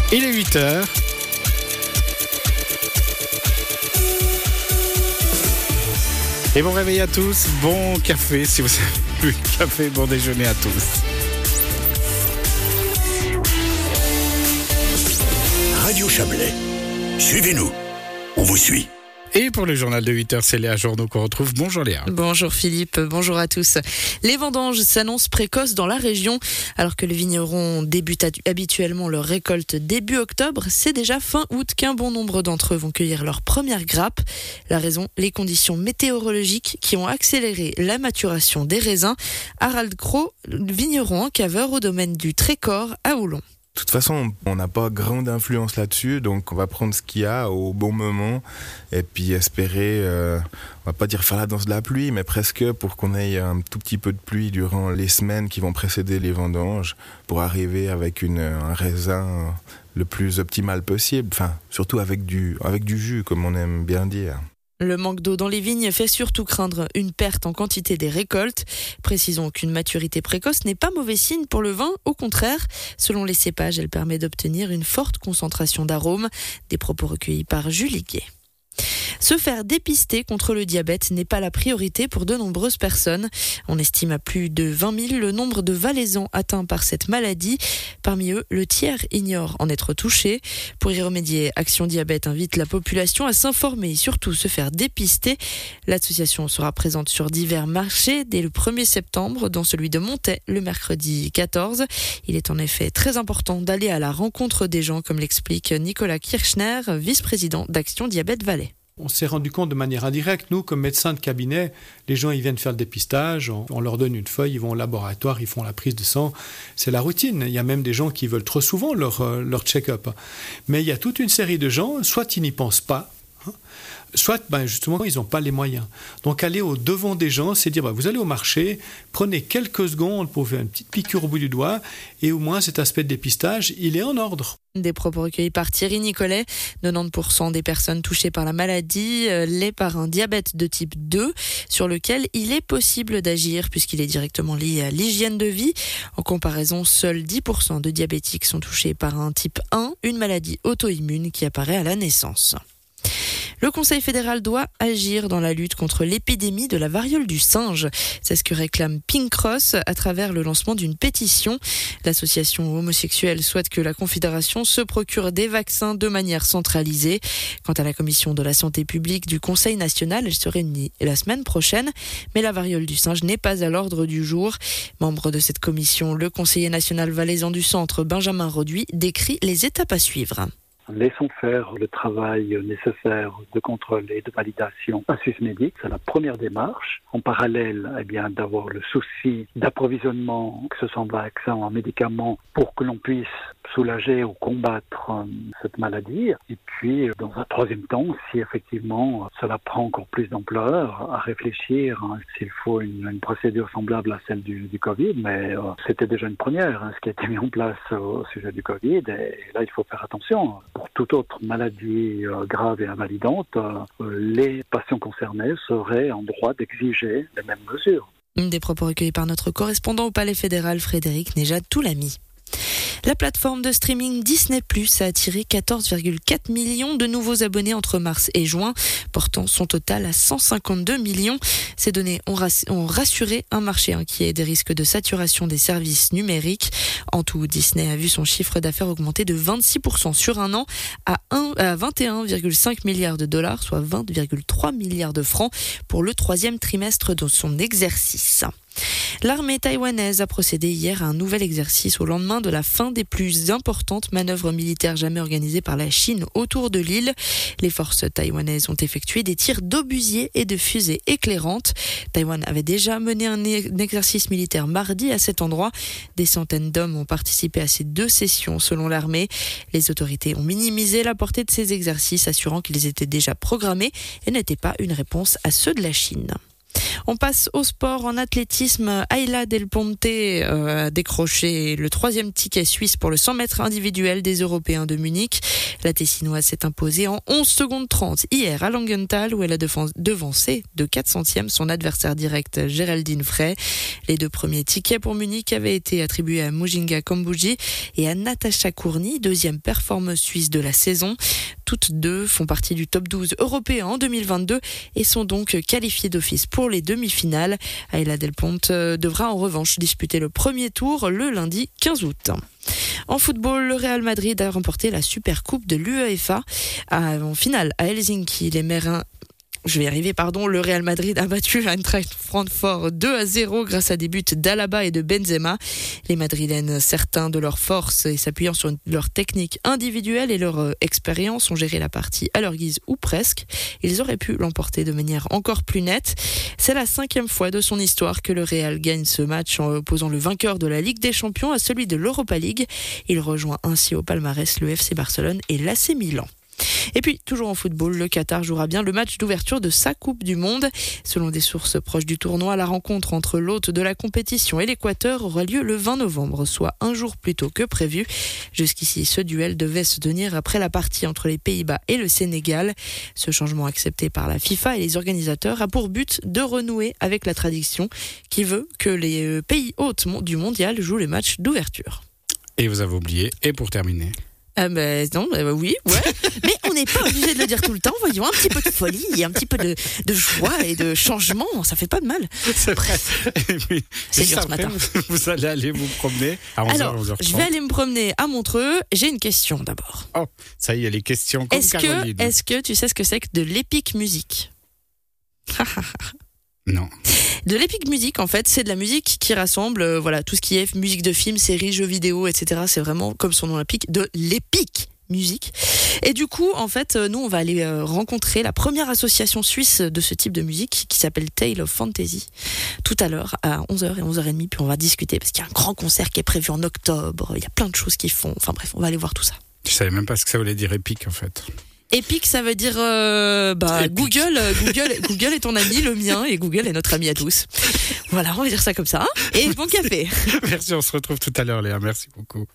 Il est 8h. Et bon réveil à tous, bon café si vous avez bu le café, bon déjeuner à tous. Radio Chablais, suivez-nous, on vous suit. Et pour le journal de 8h, c'est Léa Journeau qu'on retrouve. Bonjour Léa. Bonjour Philippe, bonjour à tous. Les vendanges s'annoncent précoces dans la région. Alors que les vignerons débutent habituellement leur récolte début octobre, c'est déjà fin août qu'un bon nombre d'entre eux vont cueillir leur première grappe. La raison, les conditions météorologiques qui ont accéléré la maturation des raisins. Harald Cros, vigneron en caveur au domaine du Trécor à Oulon. De toute façon, on n'a pas grande influence là-dessus, donc on va prendre ce qu'il y a au bon moment et puis espérer, on va pas dire faire la danse de la pluie, mais presque pour qu'on ait un tout petit peu de pluie durant les semaines qui vont précéder les vendanges pour arriver avec un raisin le plus optimal possible, enfin surtout avec du jus comme on aime bien dire. Le manque d'eau dans les vignes fait surtout craindre une perte en quantité des récoltes. Précisons qu'une maturité précoce n'est pas mauvais signe pour le vin, au contraire. Selon les cépages, elle permet d'obtenir une forte concentration d'arômes. Des propos recueillis par Julie Guet. Se faire dépister contre le diabète n'est pas la priorité pour de nombreuses personnes. On estime à plus de 20 000 le nombre de Valaisans atteints par cette maladie. Parmi eux, le tiers ignore en être touché. Pour y remédier, Action Diabète invite la population à s'informer et surtout se faire dépister. L'association sera présente sur divers marchés dès le 1er septembre, dont celui de Montaix le mercredi 14. Il est en effet très important d'aller à la rencontre des gens, comme l'explique Nicolas Kirchner, vice-président d'Action Diabète Valais. On s'est rendu compte de manière indirecte, nous, comme médecins de cabinet, les gens ils viennent faire le dépistage, on leur donne une feuille, ils vont au laboratoire, ils font la prise de sang. C'est la routine. Il y a même des gens qui veulent trop souvent leur check-up. Mais il y a toute une série de gens, soit ils n'y pensent pas, soit justement ils n'ont pas les moyens. Donc aller au devant des gens, c'est dire vous allez au marché, prenez quelques secondes pour faire une petite piqûre au bout du doigt et au moins cet aspect de dépistage, il est en ordre. Des propos recueillis par Thierry Nicolet. 90% des personnes touchées par la maladie l'est par un diabète de type 2 sur lequel il est possible d'agir puisqu'il est directement lié à l'hygiène de vie. En comparaison, seuls 10% de diabétiques sont touchés par un type 1, une maladie auto-immune qui apparaît à la naissance. Le Conseil fédéral doit agir dans la lutte contre l'épidémie de la variole du singe. C'est ce que réclame Pink Cross à travers le lancement d'une pétition. L'association homosexuelle souhaite que la Confédération se procure des vaccins de manière centralisée. Quant à la commission de la santé publique du Conseil national, elle se réunit la semaine prochaine. Mais la variole du singe n'est pas à l'ordre du jour. Membre de cette commission, le conseiller national valaisan du centre, Benjamin Roduit, décrit les étapes à suivre. Laissons faire le travail nécessaire de contrôle et de validation à Swissmedic. C'est la première démarche. En parallèle, d'avoir le souci d'approvisionnement, que ce soit en vaccins ou en médicaments, pour que l'on puisse soulager ou combattre cette maladie. Et puis, dans un troisième temps, si effectivement cela prend encore plus d'ampleur, à réfléchir s'il faut une procédure semblable à celle du Covid. Mais c'était déjà une première, ce qui a été mis en place au sujet du Covid. Et là, il faut faire attention. Pour toute autre maladie grave et invalidante, les patients concernés seraient en droit d'exiger les mêmes mesures. Des propos recueillis par notre correspondant au Palais fédéral, Frédéric Nejad-Toulami. La plateforme de streaming Disney+ a attiré 14,4 millions de nouveaux abonnés entre mars et juin, portant son total à 152 millions. Ces données ont rassuré un marché inquiet des risques de saturation des services numériques. En tout, Disney a vu son chiffre d'affaires augmenter de 26% sur un an à 21,5 milliards de dollars, soit 20,3 milliards de francs pour le troisième trimestre de son exercice. L'armée taïwanaise a procédé hier à un nouvel exercice au lendemain de la fin des plus importantes manœuvres militaires jamais organisées par la Chine autour de l'île. Les forces taïwanaises ont effectué des tirs d'obusiers et de fusées éclairantes. Taïwan avait déjà mené un exercice militaire mardi à cet endroit. Des centaines d'hommes ont participé à ces deux sessions selon l'armée. Les autorités ont minimisé la portée de ces exercices, assurant qu'ils étaient déjà programmés et n'étaient pas une réponse à ceux de la Chine. On passe au sport en athlétisme. Ayla Del Ponte a décroché le 3e ticket suisse pour le 100 mètres individuel des Européens de Munich. La Tessinoise s'est imposée en 11 secondes 30 hier à Langenthal où elle a devancé de 4 centièmes son adversaire direct Géraldine Frey. Les 2 premiers tickets pour Munich avaient été attribués à Mujinga Kambuji et à Natacha Kourny, 2e performeuse suisse de la saison. Toutes 2 font partie du top 12 européen en 2022 et sont donc qualifiées d'office pour les demi-finales. Ayla Del Ponte devra en revanche disputer le premier tour le lundi 15 août. En football, le Real Madrid a remporté la Supercoupe de l'UEFA en finale à Helsinki. Le Real Madrid a battu Eintracht Francfort 2-0 grâce à des buts d'Alaba et de Benzema. Les Madrilènes, certains de leur force et s'appuyant sur leur technique individuelle et leur expérience, ont géré la partie à leur guise ou presque. Ils auraient pu l'emporter de manière encore plus nette. C'est la 5e fois de son histoire que le Real gagne ce match en opposant le vainqueur de la Ligue des Champions à celui de l'Europa League. Il rejoint ainsi au palmarès le FC Barcelone et l'AC Milan. Et puis, toujours en football, le Qatar jouera bien le match d'ouverture de sa Coupe du Monde. Selon des sources proches du tournoi, la rencontre entre l'hôte de la compétition et l'Équateur aura lieu le 20 novembre, soit un jour plus tôt que prévu. Jusqu'ici, ce duel devait se tenir après la partie entre les Pays-Bas et le Sénégal. Ce changement accepté par la FIFA et les organisateurs a pour but de renouer avec la tradition qui veut que les pays hôtes du mondial jouent les matchs d'ouverture. Et vous avez oublié, et pour terminer oui, ouais. Mais on n'est pas obligé de le dire tout le temps. Voyons, un petit peu de folie, un petit peu de joie et de changement, ça fait pas de mal. C'est vrai. Et puis, c'est dur ce matin. Vous allez aller vous promener à 11h, Alors, 11h30. je vais aller me promener à Montreux. J'ai une question d'abord. Oh, ça y est, les questions comme Caroline. Est-ce que tu sais ce que c'est que de l'épique musique? Non. De l'épique musique, en fait, c'est de la musique qui rassemble tout ce qui est musique de films, séries, jeux vidéo, etc. C'est vraiment, comme son nom l'indique, de l'épique musique. Et du coup, en fait, nous, on va aller rencontrer la première association suisse de ce type de musique qui s'appelle Tale of Fantasy tout à l'heure à 11h et 11h30. Puis on va discuter parce qu'il y a un grand concert qui est prévu en octobre. Il y a plein de choses qu'ils font. Enfin bref, on va aller voir tout ça. Je savais même pas ce que ça voulait dire épique, en fait. Épique, ça veut dire Google est ton ami, le mien, et Google est notre ami à tous. Voilà, on va dire ça comme ça. Et bon café. Merci, on se retrouve tout à l'heure, Léa. Merci beaucoup.